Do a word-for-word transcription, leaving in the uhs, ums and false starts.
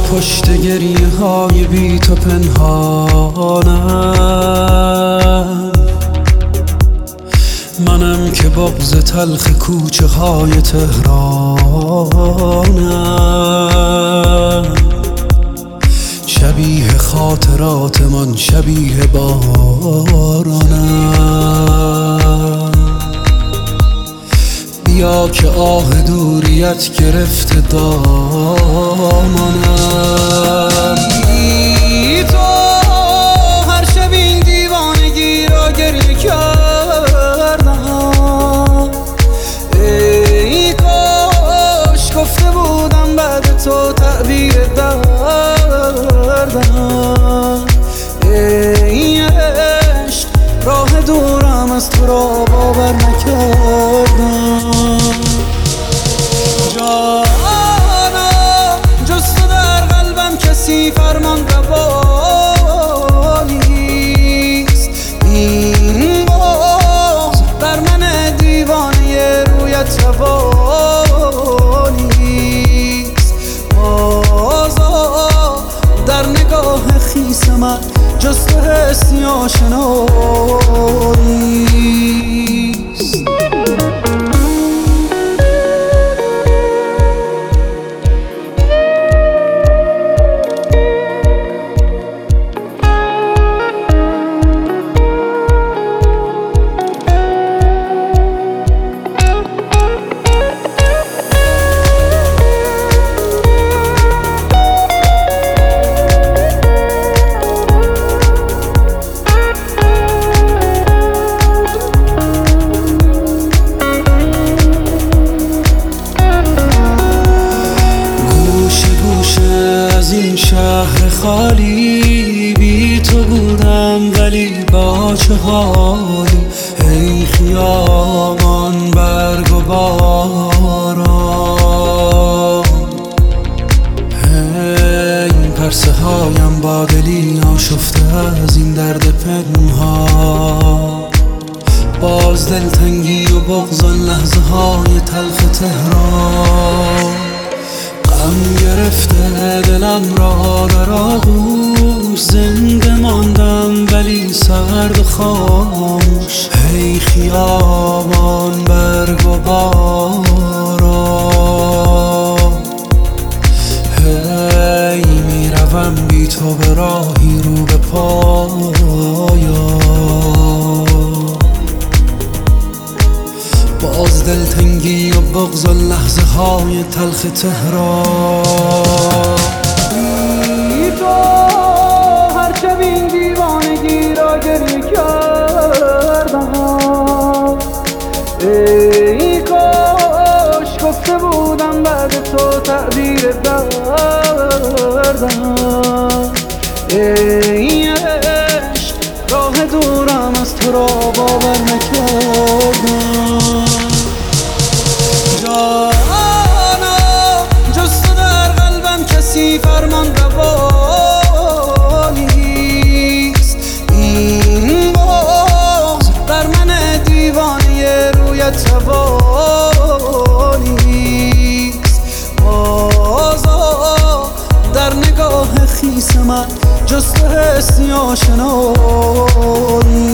پشت گریه های بی تو پنهانم، منم که بغض تلخ کوچه های تهرانم. شبیه خاطرات من، شبیه بارانم. بیا که آه دوریت گرفته دامانم. بی تو هر شب این دیوانگی را گریه کردم. ای کاش گفته بودم بعد تو تعبیر دردم. ای عشق راه دورم از تو را باور نکردم. جانا جز تو در قلبم کسی فرمان روا نیست. این بغض در من دیوانه رویت روا نیست. بازا در نگاه خیس من جز تو حسی آشنایی نیست. از این شهر خالی بی تو بودم، ولی با چه حالی. ای خیابان برگ و باران، ای پرسه هایم با دلی آشفته از این درد پنهان. باز دلتنگی و بغض آن لحظه های تلخ تهران. غم گرفته دلم را در آغوش، زنده ماندم ولی سرد و خاموش. هی خیابان برگ و باران، هی میروم بی تو به راهی رو به پایان. باز دلتنگی و بغض و لحظه های تلخ تهران. بی تو هر شب این دیوانگی را گریه کردم. ای کاش گفته بودم بعد تو تعبیر دردم. ای عشق راه دورم از تو را باور نکردم. جانا جز تو در قلبم کسی فرمان روا نیست. این بغض در من دیوانه رویت روا نیست. بازا در نگاه خیس من جز تو حسی آشنایی